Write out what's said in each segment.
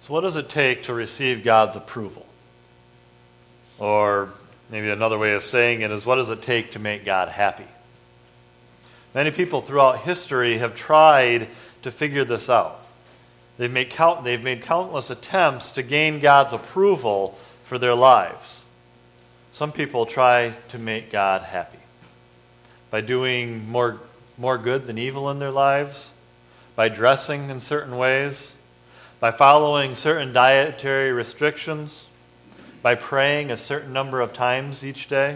So what does it take to receive God's approval? Or maybe another way of saying it is, what does it take to make God happy? Many people throughout history have tried to figure this out. They've made countless attempts to gain God's approval for their lives. Some people try to make God happy by doing more good than evil in their lives, by dressing in certain ways, by following certain dietary restrictions, by praying a certain number of times each day,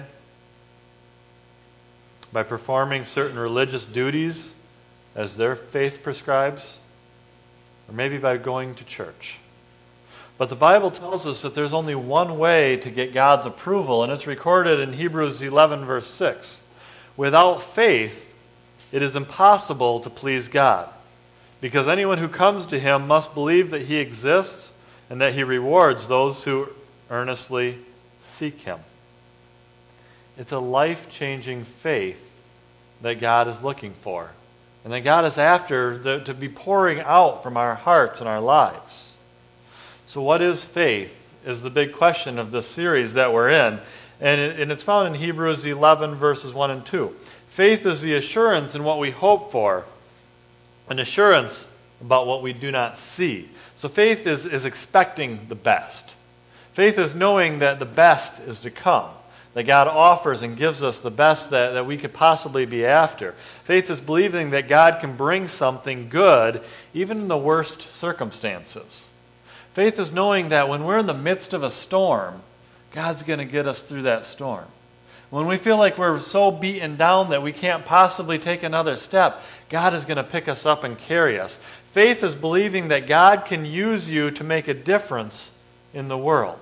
by performing certain religious duties as their faith prescribes, or maybe by going to church. But the Bible tells us that there's only one way to get God's approval, and it's recorded in Hebrews 11, verse 6. Without faith, it is impossible to please God, because anyone who comes to him must believe that he exists and that he rewards those who earnestly seek him. It's a life-changing faith that God is looking for, and that God is after to be pouring out from our hearts and our lives. So what is faith is the big question of this series that we're in, and it's found in Hebrews 11, verses 1 and 2. Faith is the assurance in what we hope for, an assurance about what we do not see. So faith is expecting the best. Faith is knowing that the best is to come, that God offers and gives us the best that we could possibly be after. Faith is believing that God can bring something good even in the worst circumstances. Faith is knowing that when we're in the midst of a storm, God's going to get us through that storm. When we feel like we're so beaten down that we can't possibly take another step, God is going to pick us up and carry us. Faith is believing that God can use you to make a difference in the world.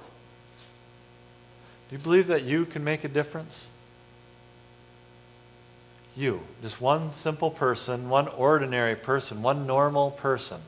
Do you believe that you can make a difference? You, just one simple person, one ordinary person, one normal person.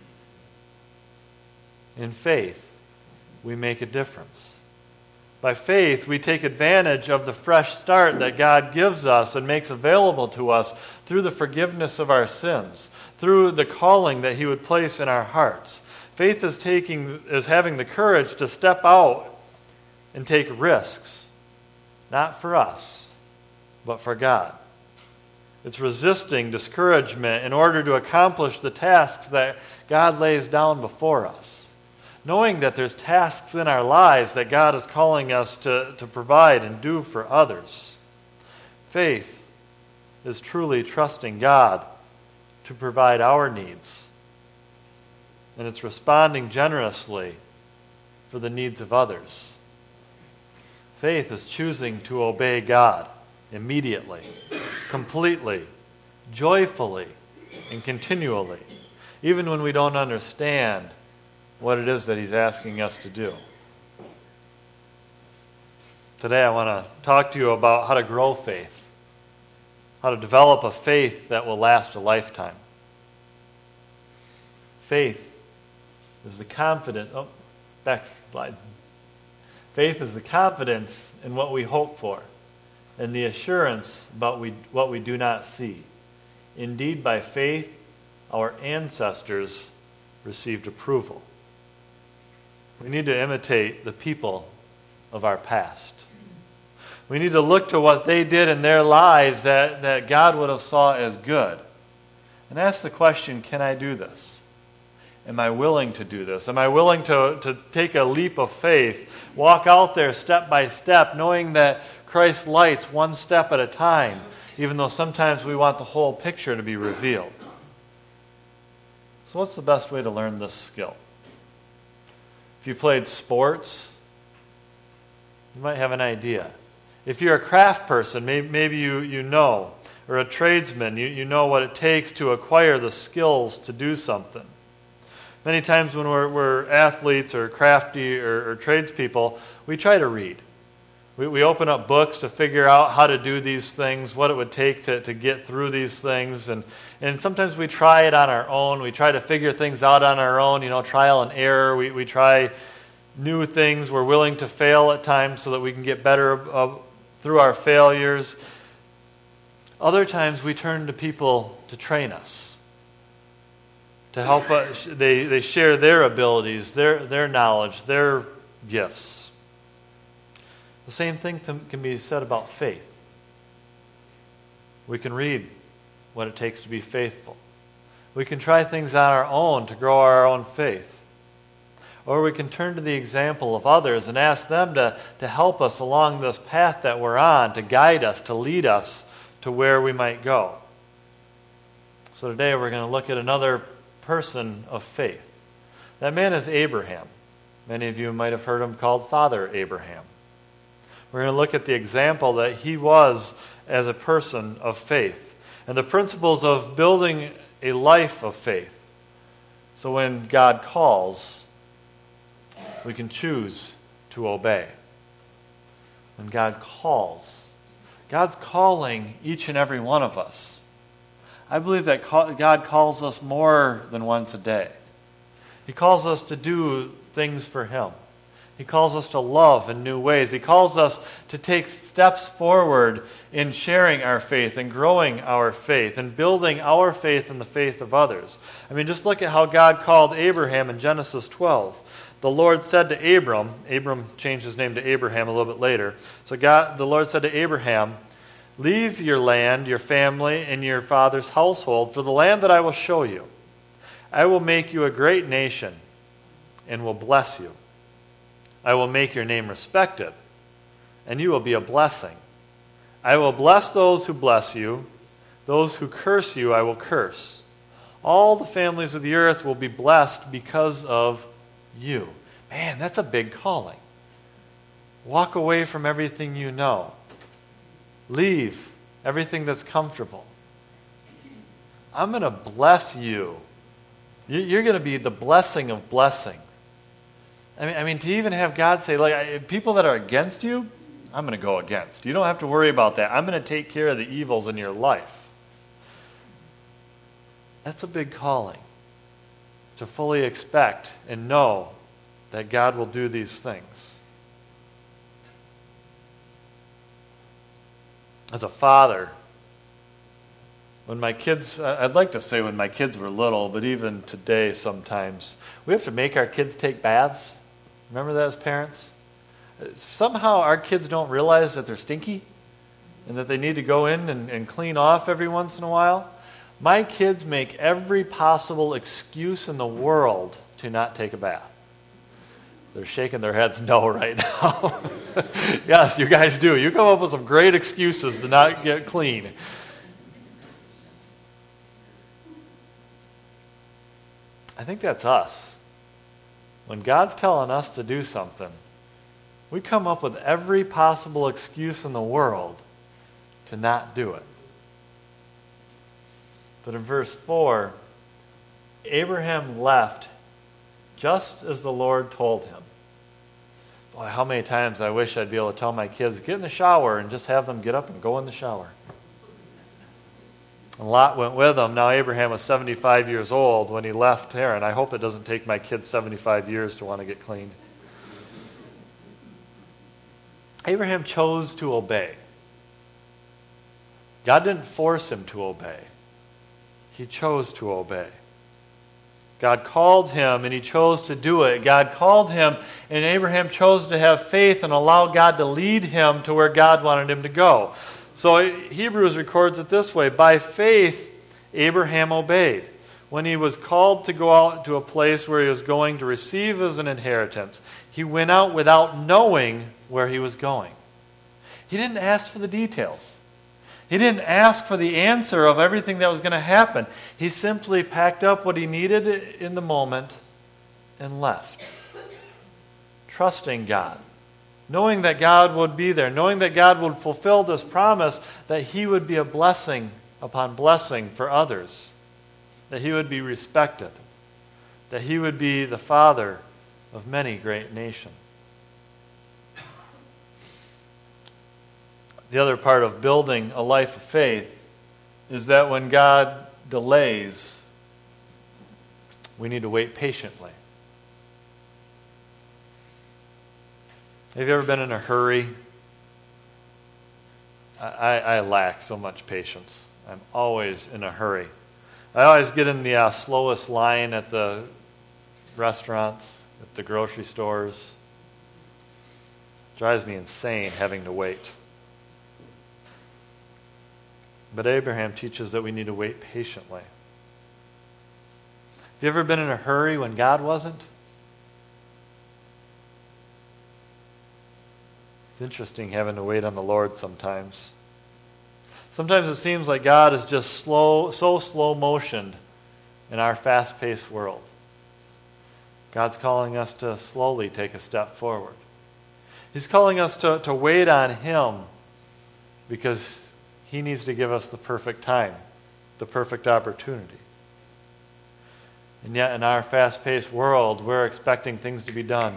In faith, we make a difference. By faith, we take advantage of the fresh start that God gives us and makes available to us through the forgiveness of our sins, through the calling that He would place in our hearts. Faith is having the courage to step out and take risks, not for us, but for God. It's resisting discouragement in order to accomplish the tasks that God lays down before us. Knowing that there's tasks in our lives that God is calling us to provide and do for others. Faith is truly trusting God to provide our needs. And it's responding generously for the needs of others. Faith is choosing to obey God immediately, completely, joyfully, and continually, even when we don't understand what it is that He's asking us to do. Today I want to talk to you about how to grow faith, how to develop a faith that will last a lifetime. Faith is the confidence. Backslide. Faith is the confidence in what we hope for, and the assurance about what we do not see. Indeed, by faith, our ancestors received approval. We need to imitate the people of our past. We need to look to what they did in their lives that God would have saw as good. And ask the question, can I do this? Am I willing to do this? Am I willing to take a leap of faith, walk out there step by step, knowing that Christ lights one step at a time, even though sometimes we want the whole picture to be revealed? So what's the best way to learn this skill? If you played sports, you might have an idea. If you're a craft person, maybe you know, or a tradesman, you know what it takes to acquire the skills to do something. Many times when we're athletes or crafty or tradespeople, we try to read. We open up books to figure out how to do these things, what it would take to get through these things. And sometimes we try it on our own. We try to figure things out on our own, trial and error. We try new things. We're willing to fail at times so that we can get better through our failures. Other times we turn to people to train us. to help us. They share their abilities, their knowledge, their gifts. The same thing can be said about faith. We can read what it takes to be faithful. We can try things on our own to grow our own faith. Or we can turn to the example of others and ask them to help us along this path that we're on, to guide us, to lead us to where we might go. So today we're going to look at another person of faith. That man is Abraham. Many of you might have heard him called Father Abraham. We're going to look at the example that he was as a person of faith and the principles of building a life of faith. So when God calls, we can choose to obey. When God calls, God's calling each and every one of us. I believe that God calls us more than once a day. He calls us to do things for Him. He calls us to love in new ways. He calls us to take steps forward in sharing our faith and growing our faith and building our faith and the faith of others. I mean, just look at how God called Abraham in Genesis 12. The Lord said to Abram changed his name to Abraham a little bit later. So the Lord said to Abraham, "Leave your land, your family, and your father's household for the land that I will show you. I will make you a great nation and will bless you. I will make your name respected, and you will be a blessing. I will bless those who bless you. Those who curse you I will curse. All the families of the earth will be blessed because of you." Man, that's a big calling. Walk away from everything you know. Leave everything that's comfortable. I'm going to bless you. You're going to be the blessing of blessing. I mean, to even have God say, like, people that are against you, I'm going to go against. You don't have to worry about that. I'm going to take care of the evils in your life. That's a big calling. To fully expect and know that God will do these things. As a father, when my kids, I'd like to say when my kids were little, but even today sometimes, we have to make our kids take baths. Remember that as parents? Somehow our kids don't realize that they're stinky and that they need to go in and clean off every once in a while. My kids make every possible excuse in the world to not take a bath. They're shaking their heads no right now. Yes, you guys do. You come up with some great excuses to not get clean. I think that's us. When God's telling us to do something, we come up with every possible excuse in the world to not do it. But in verse 4, Abraham left just as the Lord told him. Boy, how many times I wish I'd be able to tell my kids, get in the shower and just have them get up and go in the shower. And Lot went with him. Now Abraham was 75 years old when he left Haran. I hope it doesn't take my kids 75 years to want to get clean. Abraham chose to obey. God didn't force him to obey. He chose to obey. God called him and he chose to do it. God called him and Abraham chose to have faith and allow God to lead him to where God wanted him to go. So Hebrews records it this way: by faith Abraham obeyed when he was called to go out to a place where he was going to receive as an inheritance. He went out without knowing where he was going. He didn't ask for the details. He didn't ask for the answer of everything that was going to happen. He simply packed up what he needed in the moment and left, trusting God, knowing that God would be there, knowing that God would fulfill this promise that he would be a blessing upon blessing for others, that he would be respected, that he would be the father of many great nations. The other part of building a life of faith is that when God delays, we need to wait patiently. Have you ever been in a hurry? I lack so much patience. I'm always in a hurry. I always get in the slowest line at the restaurants, at the grocery stores. It drives me insane having to wait. But Abraham teaches that we need to wait patiently. Have you ever been in a hurry when God wasn't? It's interesting having to wait on the Lord sometimes. Sometimes it seems like God is just so slow motioned in our fast-paced world. God's calling us to slowly take a step forward. He's calling us to wait on Him because He needs to give us the perfect time, the perfect opportunity. And yet in our fast-paced world, we're expecting things to be done.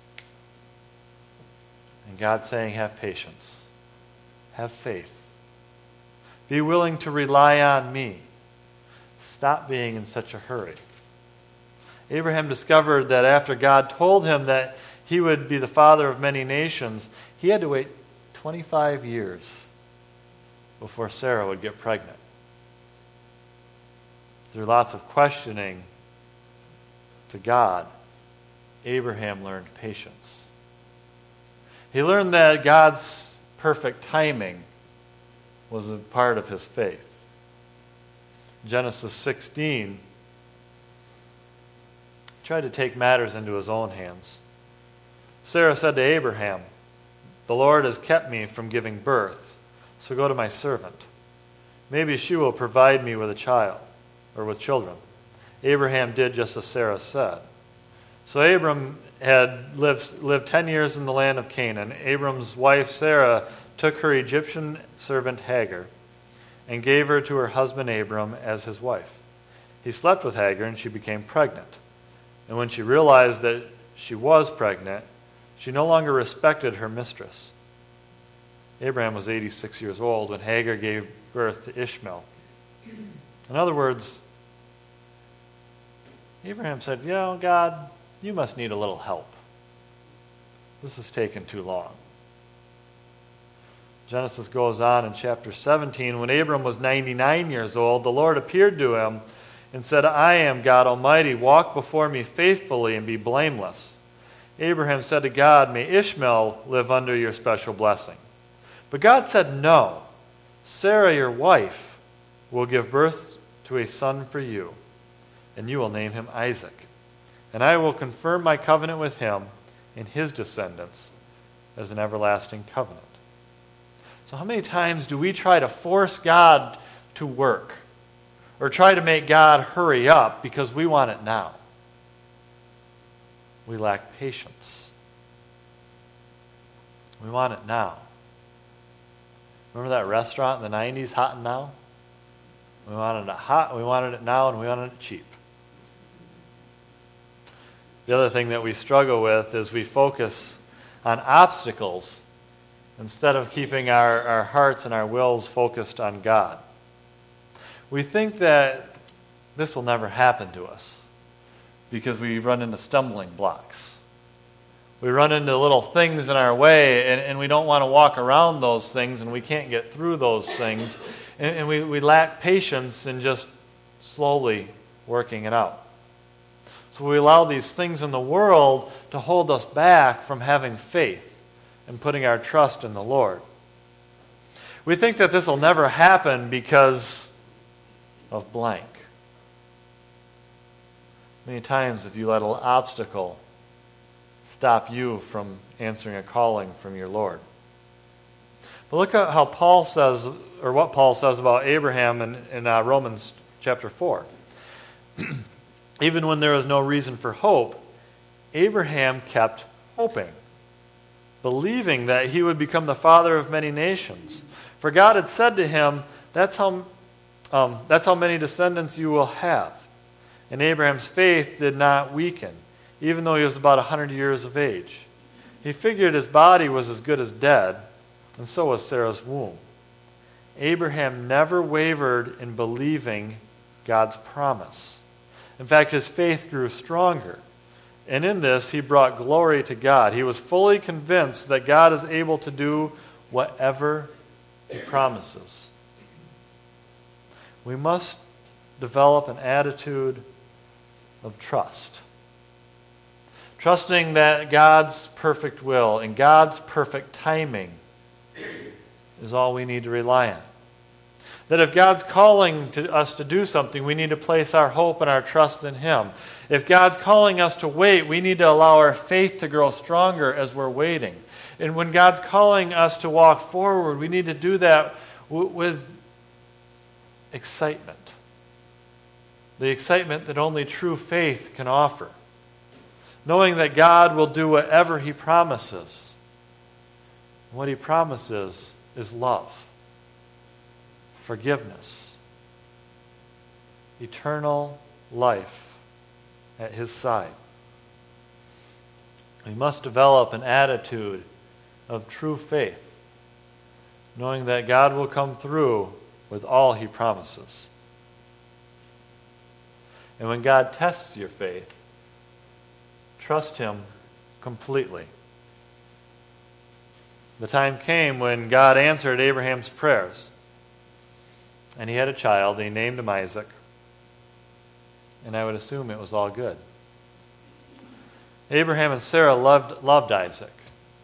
And God's saying, have patience. Have faith. Be willing to rely on me. Stop being in such a hurry. Abraham discovered that after God told him that he would be the father of many nations, he had to wait 25 years before Sarah would get pregnant. Through lots of questioning to God, Abraham learned patience. He learned that God's perfect timing was a part of his faith. Genesis 16 tried to take matters into his own hands. Sarah said to Abraham, "The Lord has kept me from giving birth, so go to my servant. Maybe she will provide me with a child, or with children." Abraham did just as Sarah said. So Abram had lived 10 years in the land of Canaan. Abram's wife Sarah took her Egyptian servant Hagar and gave her to her husband Abram as his wife. He slept with Hagar and she became pregnant. And when she realized that she was pregnant, she no longer respected her mistress. Abraham was 86 years old when Hagar gave birth to Ishmael. In other words, Abraham said, God, you must need a little help. This has taken too long. Genesis goes on in chapter 17. When Abram was 99 years old, the Lord appeared to him and said, "I am God Almighty. Walk before me faithfully and be blameless." Abraham said to God, "May Ishmael live under your special blessing." But God said, "No. Sarah, your wife, will give birth to a son for you, and you will name him Isaac. And I will confirm my covenant with him and his descendants as an everlasting covenant." So how many times do we try to force God to work or try to make God hurry up because we want it now? We lack patience. We want it now. Remember that restaurant in the 90s, Hot and Now? We wanted it hot, we wanted it now, and we wanted it cheap. The other thing that we struggle with is we focus on obstacles instead of keeping our hearts and our wills focused on God. We think that this will never happen to us because we run into stumbling blocks. We run into little things in our way, and we don't want to walk around those things, and we can't get through those things, and we lack patience in just slowly working it out. So we allow these things in the world to hold us back from having faith and putting our trust in the Lord. We think that this will never happen because of blank. Many times have you let an obstacle stop you from answering a calling from your Lord? But look at how Paul says, or what Paul says about Abraham in Romans chapter 4. Even when there was no reason for hope, Abraham kept hoping, believing that he would become the father of many nations. For God had said to him, that's how many descendants you will have. And Abraham's faith did not weaken, even though he was about 100 years of age. He figured his body was as good as dead, and so was Sarah's womb. Abraham never wavered in believing God's promise. In fact, his faith grew stronger. And in this, he brought glory to God. He was fully convinced that God is able to do whatever he promises. We must develop an attitude of trust. Trusting that God's perfect will and God's perfect timing is all we need to rely on. That if God's calling to us to do something, we need to place our hope and our trust in Him. If God's calling us to wait, we need to allow our faith to grow stronger as we're waiting. And when God's calling us to walk forward, we need to do that with excitement. The excitement that only true faith can offer. Knowing that God will do whatever He promises. What He promises is love, forgiveness, eternal life at His side. We must develop an attitude of true faith, knowing that God will come through with all He promises. And when God tests your faith, trust Him completely. The time came when God answered Abraham's prayers. And he had a child, and he named him Isaac. And I would assume it was all good. Abraham and Sarah loved Isaac.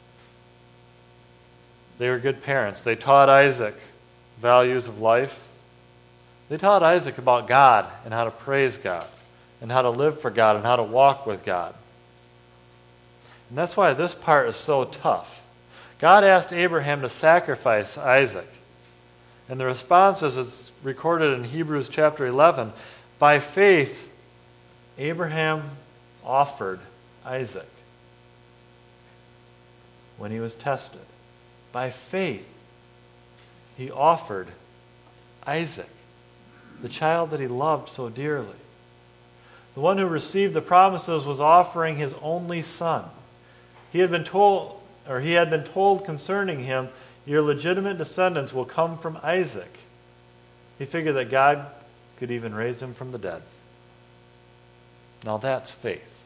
They were good parents. They taught Isaac values of life. They taught Isaac about God and how to praise God and how to live for God and how to walk with God. And that's why this part is so tough. God asked Abraham to sacrifice Isaac. And the response, as it's recorded in Hebrews chapter 11, by faith, Abraham offered Isaac when he was tested. By faith, he offered Isaac, the child that he loved so dearly. The one who received the promises was offering his only son. He had been told concerning him, your legitimate descendants will come from Isaac. He figured that God could even raise him from the dead. Now that's faith.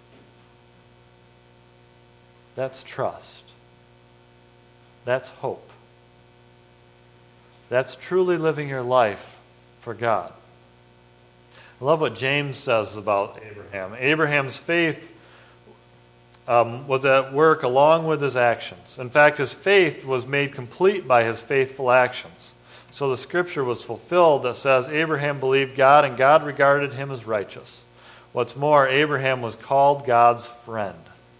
That's trust. That's hope. That's truly living your life for God. I love what James says about Abraham. Abraham's faith was at work along with his actions. In fact, his faith was made complete by his faithful actions. So the scripture was fulfilled that says, Abraham believed God and God regarded him as righteous. What's more, Abraham was called God's friend.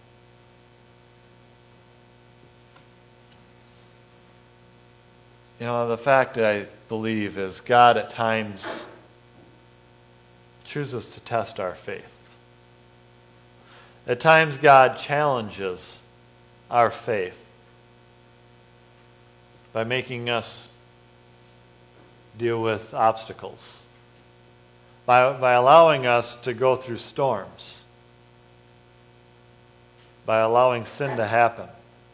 You know, the fact I believe is God at times chooses to test our faith. At times God challenges our faith by making us deal with obstacles, by allowing us to go through storms, by allowing sin to happen.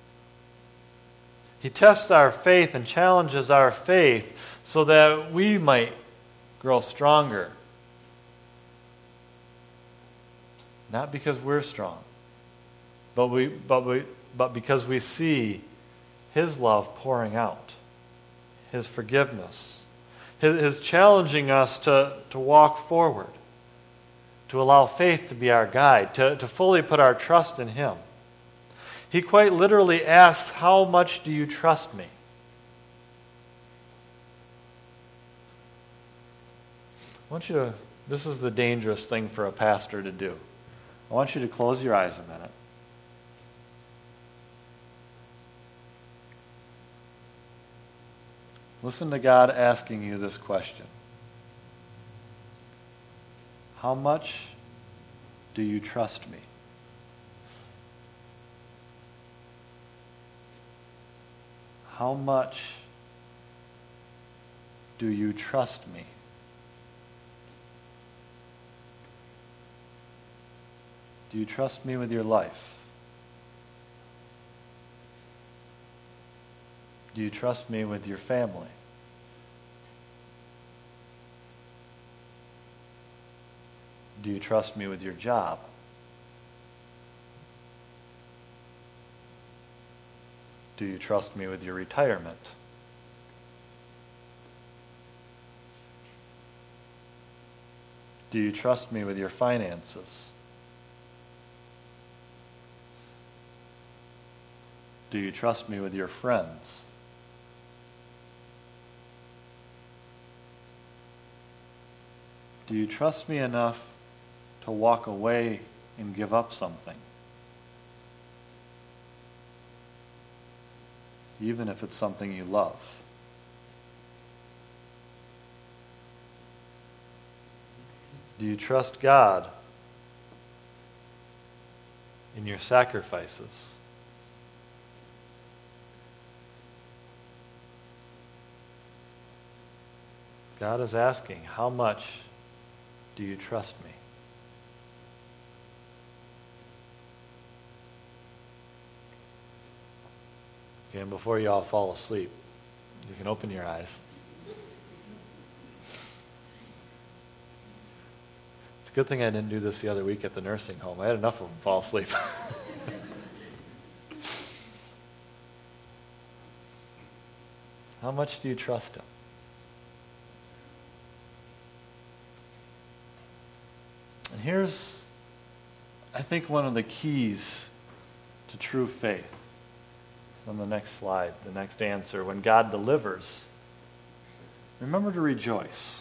He tests our faith and challenges our faith so that we might grow stronger. Not because we're strong, but because we see His love pouring out, His forgiveness, His challenging us to walk forward, to allow faith to be our guide, to fully put our trust in Him. He quite literally asks, how much do you trust me? This is the dangerous thing for a pastor to do. I want you to close your eyes a minute. Listen to God asking you this question. How much do you trust me? How much do you trust me? Do you trust me with your life? Do you trust me with your family? Do you trust me with your job? Do you trust me with your retirement? Do you trust me with your finances? Do you trust me with your friends? Do you trust me enough to walk away and give up something? Even if it's something you love. Do you trust God in your sacrifices? God is asking, how much do you trust me? Again, before you all fall asleep, you can open your eyes. It's a good thing I didn't do this the other week at the nursing home. I had enough of them fall asleep. How much do you trust Him? And here's, I think, one of the keys to true faith. It's on the next slide, the next answer. When God delivers, remember to rejoice.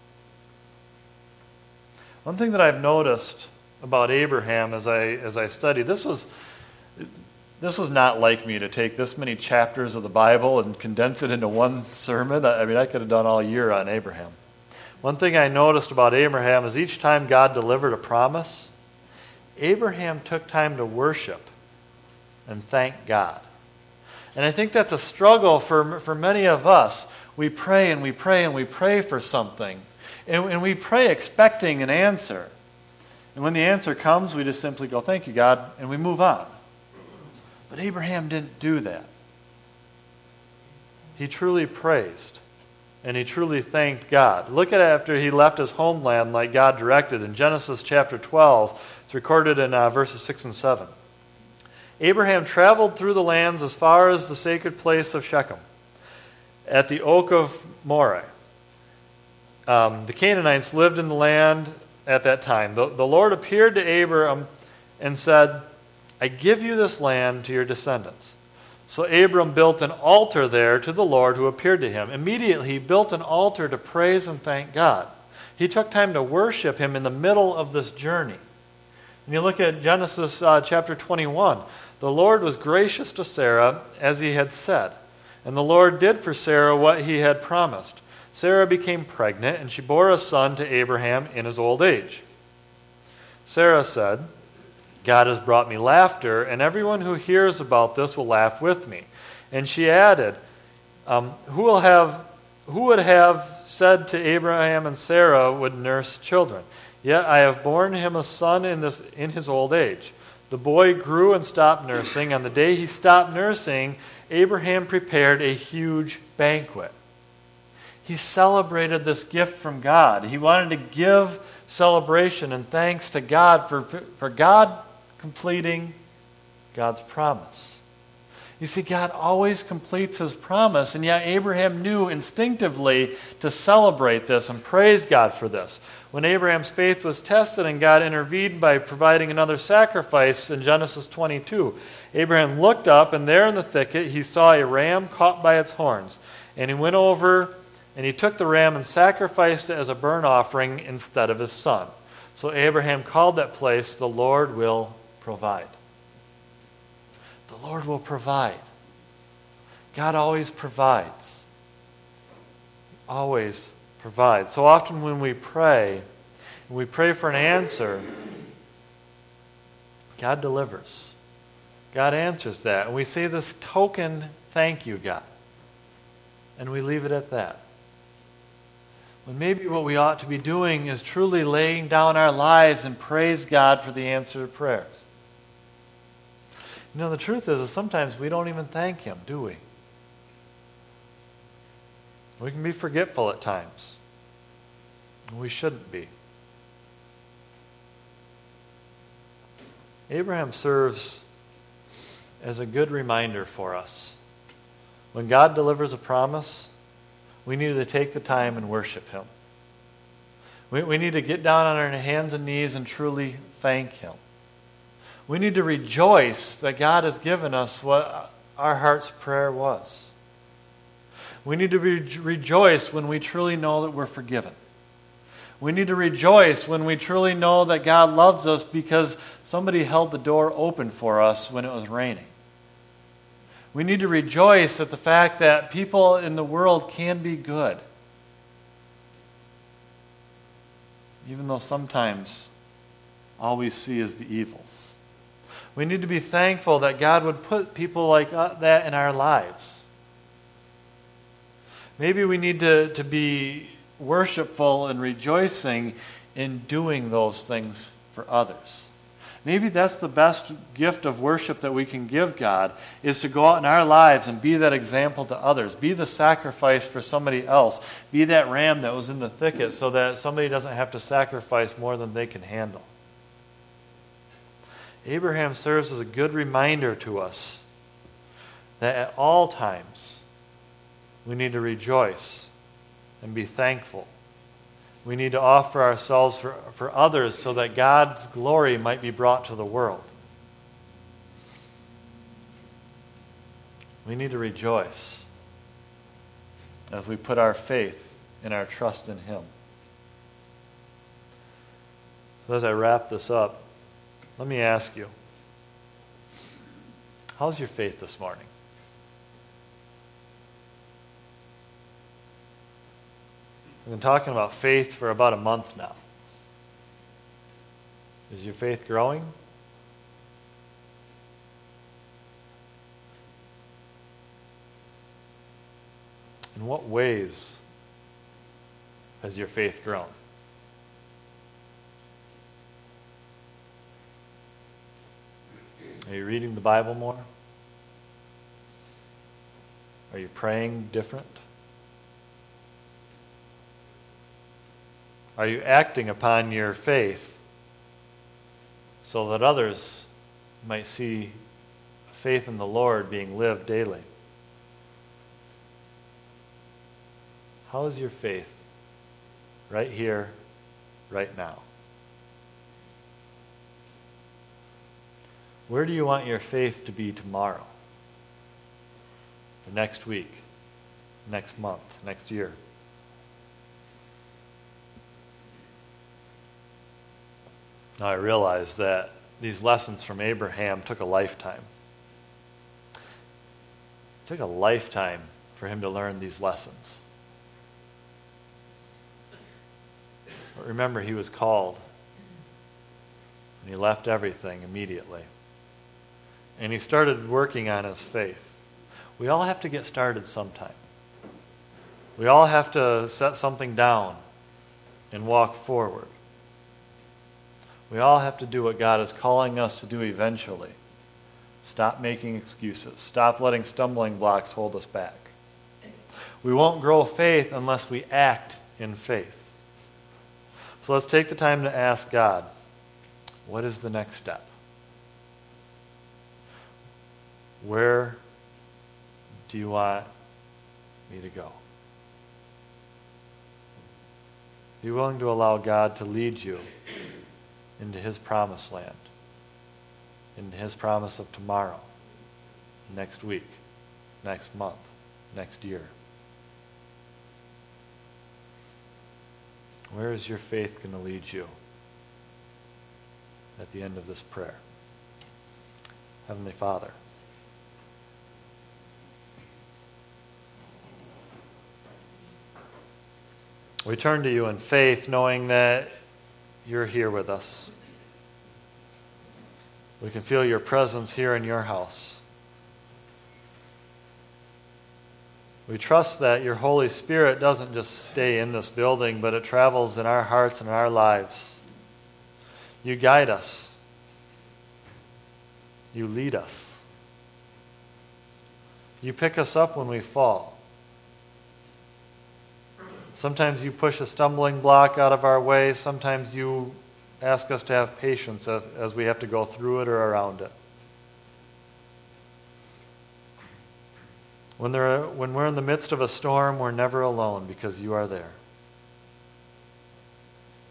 One thing that I've noticed about Abraham as I studied, this was not like me to take this many chapters of the Bible and condense it into one sermon. I mean, I could have done all year on Abraham. One thing I noticed about Abraham is each time God delivered a promise, Abraham took time to worship and thank God. And I think that's a struggle for many of us. We pray and we pray and we pray for something. And we pray expecting an answer. And when the answer comes, we just simply go, thank you, God, and we move on. But Abraham didn't do that. He truly praised. And he truly thanked God. Look at it after he left his homeland like God directed. In Genesis chapter 12, it's recorded in verses 6 and 7. Abraham traveled through the lands as far as the sacred place of Shechem, at the oak of Moreh. The Canaanites lived in the land at that time. The Lord appeared to Abram and said, I give you this land to your descendants. So Abram built an altar there to the Lord who appeared to him. Immediately he built an altar to praise and thank God. He took time to worship Him in the middle of this journey. And you look at Genesis chapter 21. The Lord was gracious to Sarah as He had said. And the Lord did for Sarah what He had promised. Sarah became pregnant and she bore a son to Abraham in his old age. Sarah said, God has brought me laughter, and everyone who hears about this will laugh with me. And she added, who would have said to Abraham and Sarah would nurse children? Yet I have borne him a son in his old age. The boy grew and stopped nursing. On the day he stopped nursing, Abraham prepared a huge banquet. He celebrated this gift from God. He wanted to give celebration and thanks to God for God completing God's promise. You see, God always completes His promise, and yet Abraham knew instinctively to celebrate this and praise God for this. When Abraham's faith was tested and God intervened by providing another sacrifice in Genesis 22, Abraham looked up, and there in the thicket he saw a ram caught by its horns. And he went over and he took the ram and sacrificed it as a burnt offering instead of his son. So Abraham called that place, the Lord will provide. The Lord will provide. God always provides. Always provides. So often when we pray for an answer, God delivers. God answers that. And we say this token, thank you, God. And we leave it at that. When maybe what we ought to be doing is truly laying down our lives and praise God for the answered prayers. You know, the truth is sometimes we don't even thank Him, do we? We can be forgetful at times. We shouldn't be. Abraham serves as a good reminder for us. When God delivers a promise, we need to take the time and worship Him. We need to get down on our hands and knees and truly thank Him. We need to rejoice that God has given us what our heart's prayer was. We need to rejoice when we truly know that we're forgiven. We need to rejoice when we truly know that God loves us because somebody held the door open for us when it was raining. We need to rejoice at the fact that people in the world can be good, even though sometimes all we see is the evils. We need to be thankful that God would put people like that in our lives. Maybe we need to be worshipful and rejoicing in doing those things for others. Maybe that's the best gift of worship that we can give God, is to go out in our lives and be that example to others. Be the sacrifice for somebody else. Be that ram that was in the thicket so that somebody doesn't have to sacrifice more than they can handle. Abraham serves as a good reminder to us that at all times we need to rejoice and be thankful. We need to offer ourselves for others so that God's glory might be brought to the world. We need to rejoice as we put our faith and our trust in Him. So as I wrap this up, let me ask you, how's your faith this morning? We've been talking about faith for about a month now. Is your faith growing? In what ways has your faith grown? Are you reading the Bible more? Are you praying different? Are you acting upon your faith so that others might see faith in the Lord being lived daily? How is your faith right here, right now? Where do you want your faith to be tomorrow? Or next week? Next month? Next year? Now I realize that these lessons from Abraham took a lifetime. It took a lifetime for him to learn these lessons. But remember, he was called, and he left everything immediately. And he started working on his faith. We all have to get started sometime. We all have to set something down and walk forward. We all have to do what God is calling us to do eventually. Stop making excuses. Stop letting stumbling blocks hold us back. We won't grow faith unless we act in faith. So let's take the time to ask God, what is the next step? Where do you want me to go? Be willing to allow God to lead you into His promised land, into His promise of tomorrow, next week, next month, next year. Where is your faith going to lead you at the end of this prayer? Heavenly Father, we turn to you in faith, knowing that you're here with us. We can feel your presence here in your house. We trust that your Holy Spirit doesn't just stay in this building, but it travels in our hearts and our lives. You guide us. You lead us. You pick us up when we fall. Sometimes you push a stumbling block out of our way. Sometimes you ask us to have patience as we have to go through it or around it. When we're in the midst of a storm, we're never alone because you are there.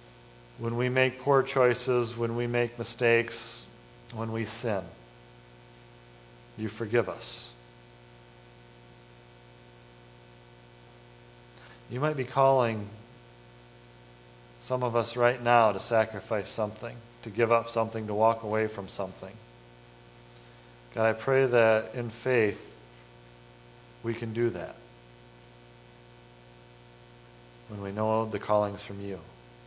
when we make poor choices, when we make mistakes, when we sin. You forgive us. You might be calling some of us right now to sacrifice something, to give up something, to walk away from something. God, I pray that in faith we can do that when we know the callings from you.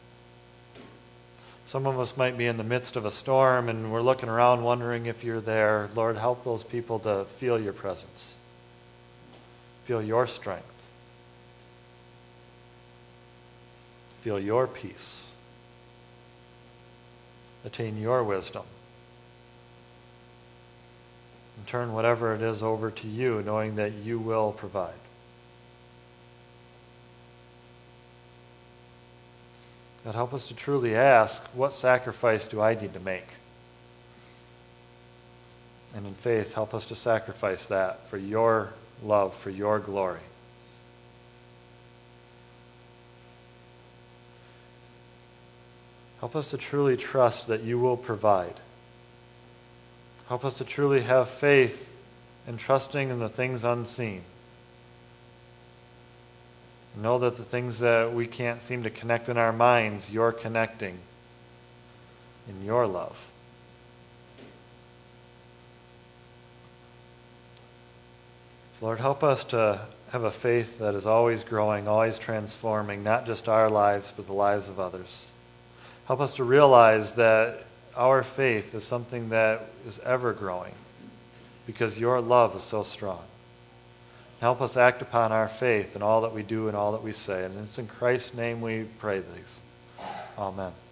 Some of us might be in the midst of a storm and we're looking around wondering if you're there. Lord, help those people to feel your presence, feel your strength, feel your peace, attain your wisdom, and turn whatever it is over to you, knowing that you will provide. God, help us to truly ask, what sacrifice do I need to make? And in faith, help us to sacrifice that for your love, for your glory. Help us to truly trust that you will provide. Help us to truly have faith in trusting in the things unseen. Know that the things that we can't seem to connect in our minds, you're connecting in your love. So Lord, help us to have a faith that is always growing, always transforming, not just our lives, but the lives of others. Help us to realize that our faith is something that is ever growing because your love is so strong. Help us act upon our faith in all that we do and all that we say. And it's in Christ's name we pray these. Amen.